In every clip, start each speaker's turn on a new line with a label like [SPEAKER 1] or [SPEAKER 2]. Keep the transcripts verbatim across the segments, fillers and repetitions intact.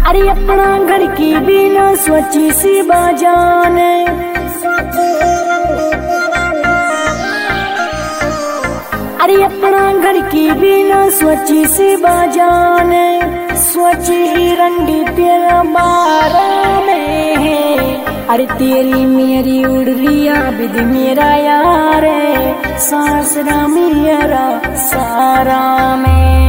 [SPEAKER 1] अरे अपना घर की बिना सोची सी बाजाने, अरे अपना घर की बिना सोची सी बाजाने, सोची ही रंडी तेरा बारा में है। अरे तेरी मेरी उड़ लिया विध मेरा यार, सासरा मेरा सारा में।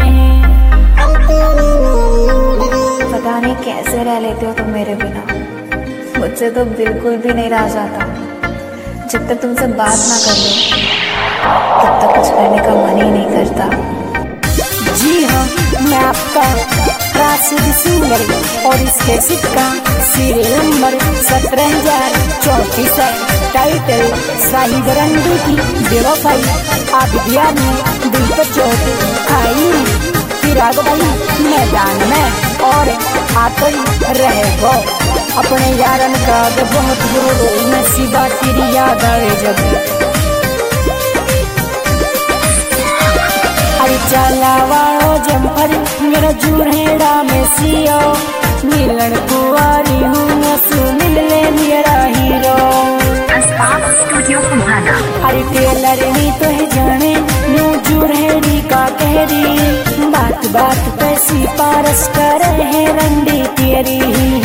[SPEAKER 2] पता नहीं कैसे रह लेते हो तुम मेरे बिना, मुझसे तो बिल्कुल भी नहीं रहा जाता। जब तक तुमसे बात ना कर लो तब तक कुछ करने का मन ही नहीं करता।
[SPEAKER 1] जी हाँ, मैं आपका राशिद सिंगर और इस कैसेट का सीरियल नंबर सत्रह हजार चौंतीस है। टाइटल साहिद रंडी की बेवफाई। आप दिया में दिल पर चोट खाई, फिर आग भाई मैदान में और आकर रहे गो अपने यारन का बहुत बुरो नसीबा तेरी याद आवे जब। अरे चला वालो जम्पर मेरा जुड़ेड़ा में सियो, मिलन कुआरी हूँ सुन ले मेरा हीरो।
[SPEAKER 3] स्टूडियो तुम्हारा।
[SPEAKER 1] अरे टेलर ही तो है जाने न्यू जुड़ेड़ी का कहरी, बात बात पैसी पारस करे है रंडी तेरी।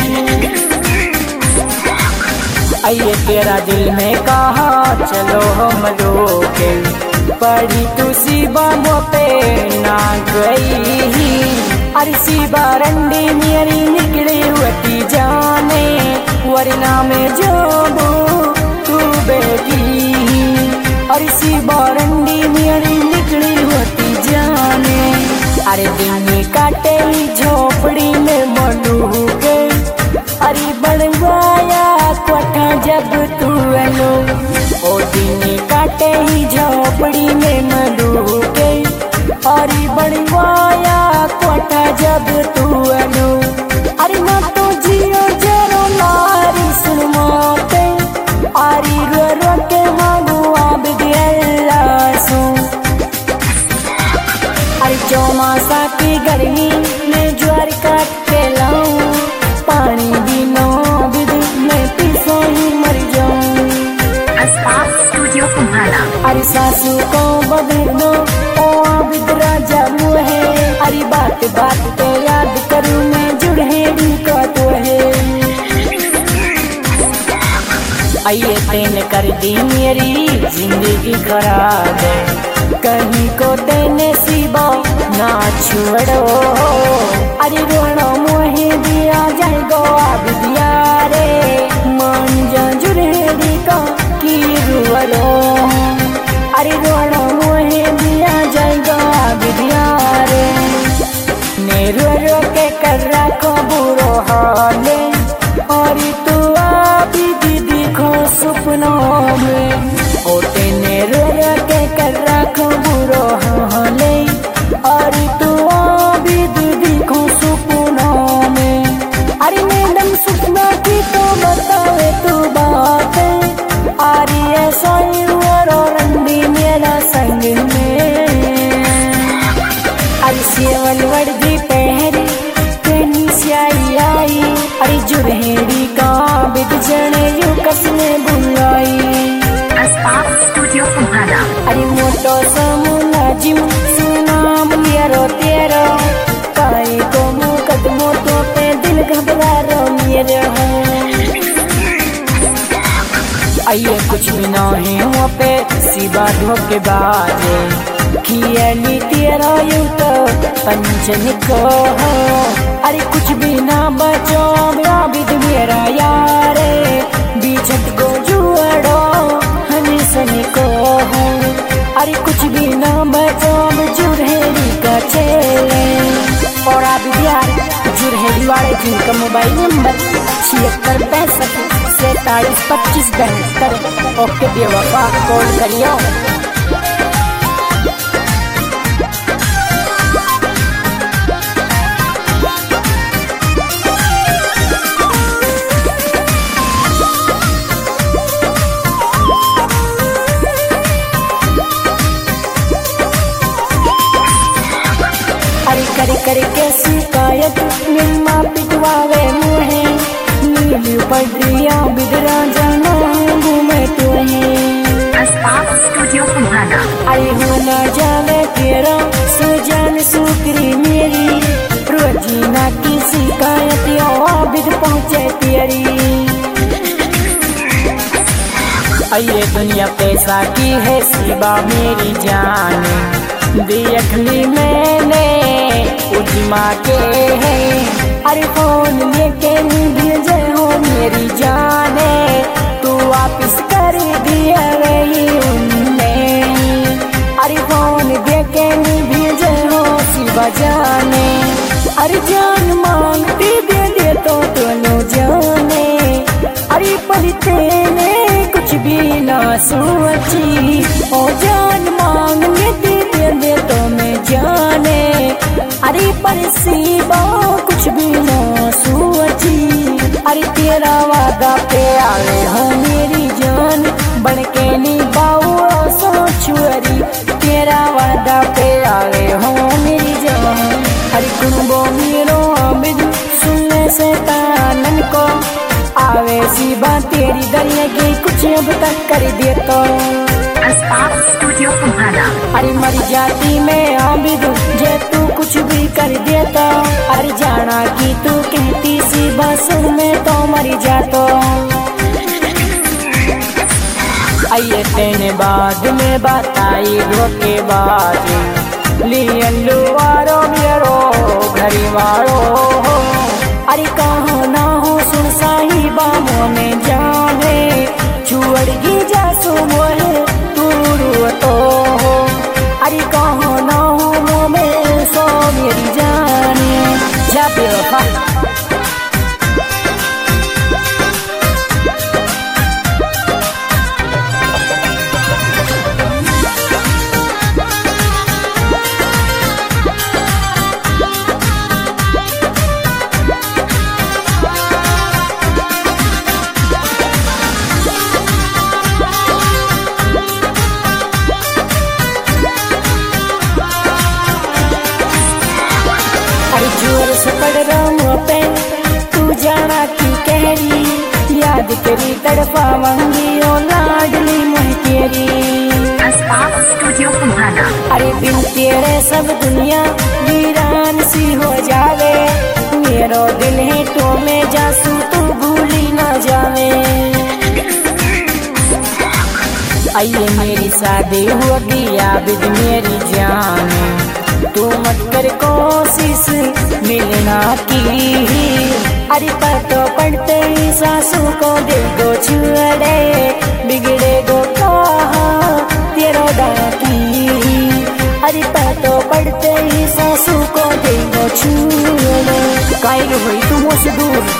[SPEAKER 1] आइए तेरा दिल में कहा चलो हम लोग, पड़ी तू सीबा पे ना गई। अरे सीबा रंडी मेरी निकली हुई जाने, वरना में जो तू बेटी। अरे सीबा रंडी मेरी निकली हुई जाने, अरे दिन काटे ही झोपड़ी में मलू के। अरे बनवाया कोठा जब तू लो, ओ दिन काटे ही झोपड़ी में मलू के। और बनवाया कोठा जब तू लो, अरे ना तो जियो जरो नारी सुनमोते। अरे रो रो के मांगू अब दिया सू। अरे चौमासा की गर्मी में ज्वार काट के लाऊं, पानी भी नो विद में पीसो ही मर जाऊं।
[SPEAKER 3] स्टूडियो तुम्हारा।
[SPEAKER 1] अरे सासू को बदलो ओ आबिद राजा मुहे, अरे बात बात पे याद करूं मैं जुड़ेड़ी का तो है। आइए तेने कर दी मेरी जिंदगी खराब, कहीं को तेने सीबा ना छोड़ो। अरे रोनो मोहे दिया जाए गो अब दिया रे, मन जा जुड़ेड़ी का की रुवरो। अरे रोनो मोहे दिया जाए गो अब दिया रे, ने रो रो के कर रखो बुरो हाले। और तू अभी दीदी को सपनों में, ओ तेने रो रो के कर रखो बुरो हाले। और तू अभी दीदी को सपनों में, अरे मैडम सपना की तो बतावे तू बात। अरे ऐसा ही रो रंडी मेरा संग में, अरे सेवल वर्दी पहरी कहीं स्याही आई। अरे जुड़ेड़ी का बिद जने यू कसने बुलाई।
[SPEAKER 3] स्टूडियो तुम्हारा।
[SPEAKER 1] अरे मोटो समूला जिम सुनाम लिया तेरा, काई को मुकदमों तो पे दिल घबरा रो मेरे हैं। आइए कुछ भी ना है वहाँ पे सीबा धोखे बाजे, खियाली तेरा यू तो पंचन को। अरे कुछ भी ना बचो बिद मेरा यारे, बीचत को जुड़ो हनी सनी को। अरे कुछ भी ना बचो जुड़ेड़ी का चेले। और आप यार जुड़ेड़ी वाले जिनका मोबाइल नंबर छिहत्तर पैंसठ सैतालीस पच्चीस बहत्तर, ओके बेवफा कॉल करियो। अरे कर कर के शिकायत मिल माँ पिटवा बढ़िया बिदरा जाना घूमे तो है
[SPEAKER 3] अस्पाप स्टूडियो कुम्हाना।
[SPEAKER 1] अरे हो न जाने तेरा सुजान सुकरी मेरी रोजीना की शिकायत आबिद पहुँचे तेरी। ये दुनिया पैसा की है सिवा मेरी जान देख ली मैंने उजमा के है। अरे फोन लेके भेजे हो मेरी जाने तू वापिस कर दिया वही उनने। अरे फोन देके भेजे हो सिवा जाने अरे जान मांगती दे दे तो दोनों जाने। अरे पढ़ते ने कुछ भी ना सोची ओ जान मांगने दे दे दे तो मैं जाने। अरे पर सीबा कुछ भी ना सोची अरे तेरा वादा पे आवे हो मेरी जान बन के निभाओ सोचुअरी तेरा वादा पे आवे हो मेरी जान। अरे कुंबो मेरो आबिद सुनने से तानन को आवे सिवा तेरी दरिया की कुछ अब तक कर दे तो
[SPEAKER 3] अस्पाप स्टूडियो कुम्हाना।
[SPEAKER 1] अरे मर जाती मैं आबिद जे तू कुछ भी कर देता। अरे जाना कि तू कहती सी बस में तो मर जातो। आइए तेने बाद में बताई धोखेबाज लियन लुवारो मेरो घरी वारो। अरे कहो ना हो सुन साही बामों में जाने छुअड़गी जासू मोहे तूरू तो हो। अरे कहो ना हो मुँह में सो मेरी जाने जा बेवफा। जोर से पड़ रहा पे तू जाना की कहरी याद करी तड़पा मंगी ओ लाडली मुझ तेरी।
[SPEAKER 3] अस्पाप स्टूडियो कुम्हाना।
[SPEAKER 1] अरे बिन तेरे सब दुनिया वीरान सी हो जावे मेरो दिल है तो मैं जासू तू भूली ना जावे। आइए मेरी शादी होगी आबिद मेरी जान तू मत कर कोशिश मिलना की। अरे पर तो पढ़ते ही सासू को दिल को छुड़े बिगड़े गो कहा तेरो डाकी। अरे पर तो पढ़ते ही सासू को दिल को छुड़े कायल हुई तू मुझसे दूर।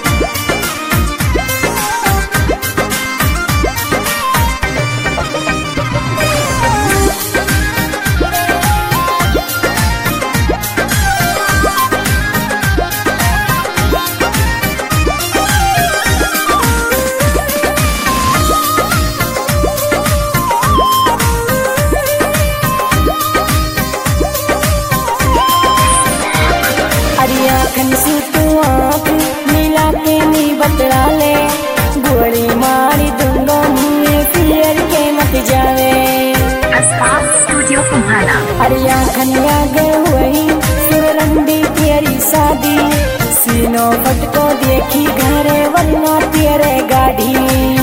[SPEAKER 1] आँखन से तू आँख मिला के नी बतला ले गोली मारी दूंगा मुँह फिर के मत जावे।
[SPEAKER 3] अस्पाप स्टूडियो कुम्हाना।
[SPEAKER 1] अरे आँखन आगे हुई सुरंदी तेरी शादी सीनो फट को देखी घरे वरना तेरे गाड़ी।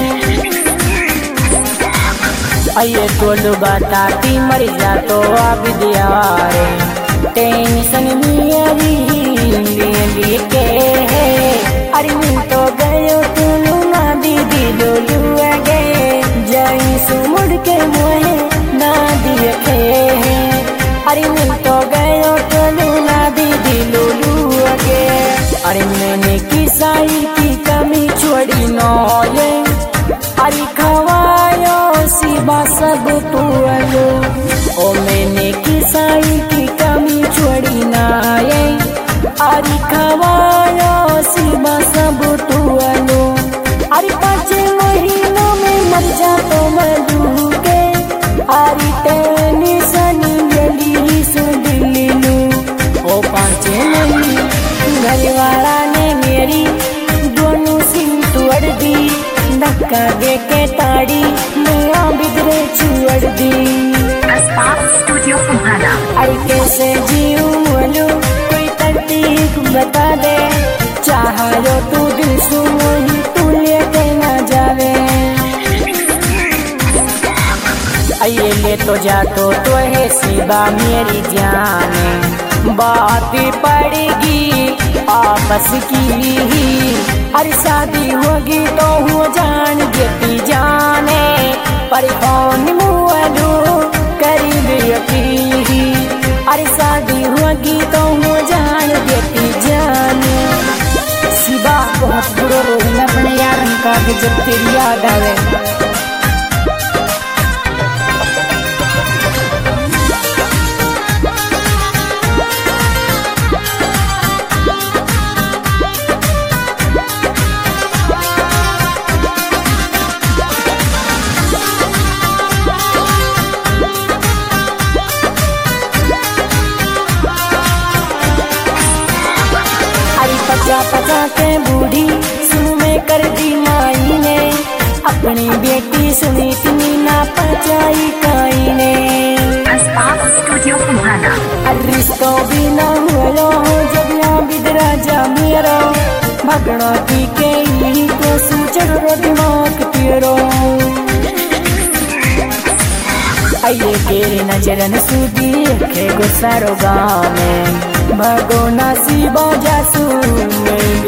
[SPEAKER 1] आइए तो बताती मर जा तो आप दियारे टेंशन मेरी ले के है। अरे मिल तो गयो तू ना दीदी लोलू गए जाई सुमुड़ के मुहे ना दिए थे। अरे मिल तो गयो तो ना दीदी लोलू गए। अरे मैंने किसाई की कमी छोड़ी नो ये अरे खवायो सिवा सब तू लो ओ मैंने किसाई की कमी छोड़ी ना ये। अरे खवायो सिवा सब तू लो अरे पाँच महीनों में मर जा तो मैं दूके। अरे टेंशन गली सो दिल्ली लू ओ पाँच महीने घर वाला ने मेरी दोनों सिंह पाड़ी मैं बिदरे छुड़ दी।
[SPEAKER 3] अस्पाक स्टूडियो कुम्हाना।
[SPEAKER 1] अरे कैसे जीऊं बोलू कोई तरतीब बता दे, चाहो तू दिल सु ही तू लेके ना जावे। आइए ले तो जा तो तो है सिवा मेरी जाने, बात पड़ेगी आपस की। अरे शादी होगी तो हो जान जेती जाने, पर कौन मुआलू करीब यकी। अरे शादी होगी तो हो जान जेती जाने। सिवा बहुत बुरो रोना अपने यार का जब तेरी याद आवे। पचा पचा के बूढ़ी सुन में कर दी माई ने, अपनी बेटी सुनी तुनी ना पचाई काई ने।
[SPEAKER 3] अस्पाक स्टूडियो कुम्हाना।
[SPEAKER 1] रिश्तों भी ना हुआ जब यहाँ बिदरा जा मेरा, भगना की के ही को सूचर रो दिमाग तेरो। आइए तेरे नजरन सूदी खे गुस्सारो गाँव में, भगो नसीबो जासू में।